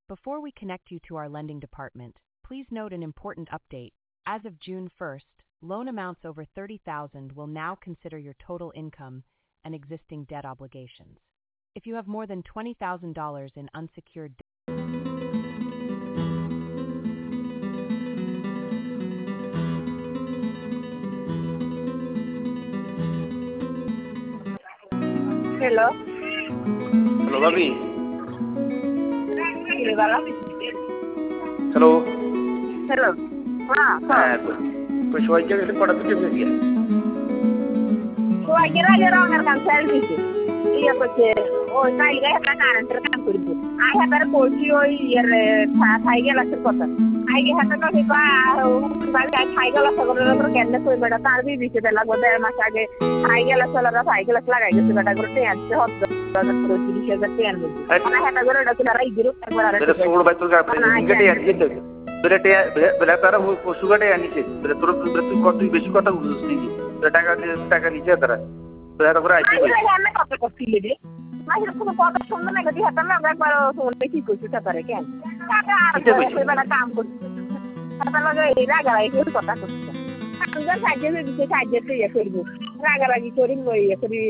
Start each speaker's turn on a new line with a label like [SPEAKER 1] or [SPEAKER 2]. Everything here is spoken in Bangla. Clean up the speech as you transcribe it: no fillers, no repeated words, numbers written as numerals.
[SPEAKER 1] Before we connect you to our lending department, please note an important update. As of June 1st, loan amounts over $30,000 will now consider your total income and existing debt obligations. If you have more than $20,000 in unsecured debt,
[SPEAKER 2] Hello.
[SPEAKER 3] Hello, Bobby.
[SPEAKER 2] Hello.
[SPEAKER 3] Hello.
[SPEAKER 2] Hello.
[SPEAKER 3] Pues hoy que se para tu que me
[SPEAKER 2] So I get around and cancel this. Iya porque oh sai ga hata karan terkan kurbu. I have a coach you here sai ga la kota. I get hata ka ba sai ga la sagoro kenna koi bada tar bhi biche de lag bada ma sage sai ga la solar sai ga la lagai ge bada grote ante hot da pro tiri se ga ten bu. I have a goro da kula rai guru ta bara.
[SPEAKER 3] मेरे सोल बाय तो का इंगटे यानी के बेटे बेटा तारा वो सुगाटे यानी के बेटे तोर तू कत बेशी কথা বুঝছিস নাকি টাকা নিচে তারা বেটা করে আইছি
[SPEAKER 2] আমি কত করছিলি রে মাঝে কোনো কথা শুনবে না গদি হাতে না একবার শুনতে কি করছিস তারে কেন টাকা আর বেলা কাম করছিস তার লগে এই রাগারাগি করে কথা করছিস আমি যা সাহায্য দিতে ইয়ে করব রাগারাগি করি মই ইয়ে করি